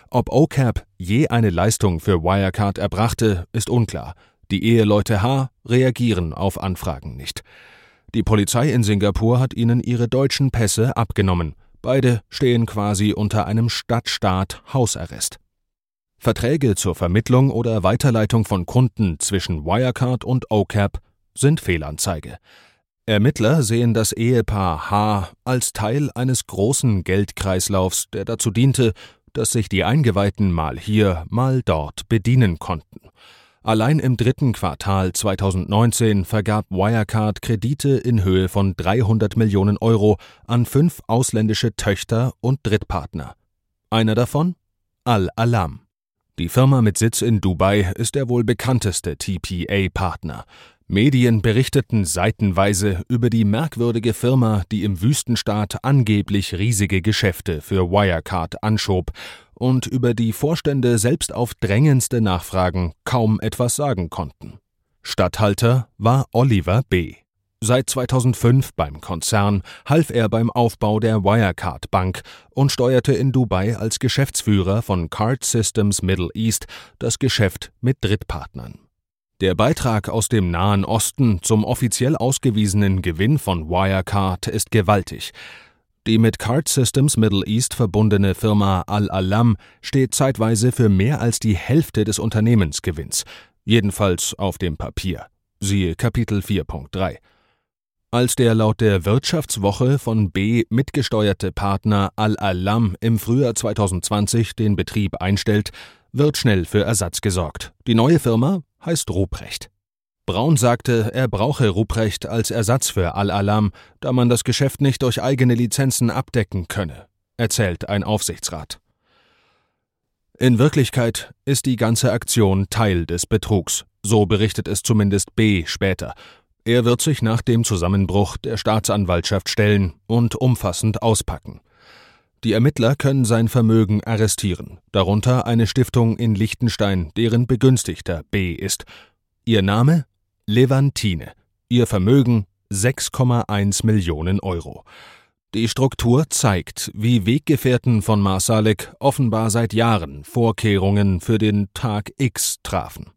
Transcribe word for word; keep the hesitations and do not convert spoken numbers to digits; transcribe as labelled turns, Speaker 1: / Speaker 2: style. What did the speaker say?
Speaker 1: Ob OCAP je eine Leistung für Wirecard erbrachte, ist unklar. Die Eheleute H. reagieren auf Anfragen nicht. Die Polizei in Singapur hat ihnen ihre deutschen Pässe abgenommen. Beide stehen quasi unter einem Stadtstaat-Hausarrest. Verträge zur Vermittlung oder Weiterleitung von Kunden zwischen Wirecard und OCAP sind Fehlanzeige. Ermittler sehen das Ehepaar H. als Teil eines großen Geldkreislaufs, der dazu diente, dass sich die Eingeweihten mal hier, mal dort bedienen konnten. Allein im dritten Quartal zweitausendneunzehn vergab Wirecard Kredite in Höhe von dreihundert Millionen Euro an fünf ausländische Töchter und Drittpartner. Einer davon? Al-Alam. Die Firma mit Sitz in Dubai ist der wohl bekannteste T P A-Partner. Medien berichteten seitenweise über die merkwürdige Firma, die im Wüstenstaat angeblich riesige Geschäfte für Wirecard anschob und über die Vorstände selbst auf drängendste Nachfragen kaum etwas sagen konnten. Statthalter war Oliver B. Seit zweitausendfünf beim Konzern half er beim Aufbau der Wirecard Bank und steuerte in Dubai als Geschäftsführer von Card Systems Middle East das Geschäft mit Drittpartnern. Der Beitrag aus dem Nahen Osten zum offiziell ausgewiesenen Gewinn von Wirecard ist gewaltig. Die mit Card Systems Middle East verbundene Firma Al-Alam steht zeitweise für mehr als die Hälfte des Unternehmensgewinns, jedenfalls auf dem Papier. Siehe Kapitel vier Punkt drei. Als der laut der Wirtschaftswoche von B. mitgesteuerte Partner Al-Alam im Frühjahr zweitausendzwanzig den Betrieb einstellt, wird schnell für Ersatz gesorgt. Die neue Firma heißt Ruprecht. Braun sagte, er brauche Ruprecht als Ersatz für Al-Alam, da man das Geschäft nicht durch eigene Lizenzen abdecken könne, erzählt ein Aufsichtsrat. In Wirklichkeit ist die ganze Aktion Teil des Betrugs, so berichtet es zumindest B. später. Er wird sich nach dem Zusammenbruch der Staatsanwaltschaft stellen und umfassend auspacken. Die Ermittler können sein Vermögen arrestieren, darunter eine Stiftung in Liechtenstein, deren Begünstigter B. ist. Ihr Name? Levantine. Ihr Vermögen sechs Komma eins Millionen Euro. Die Struktur zeigt, wie Weggefährten von Marsalek offenbar seit Jahren Vorkehrungen für den Tag X trafen.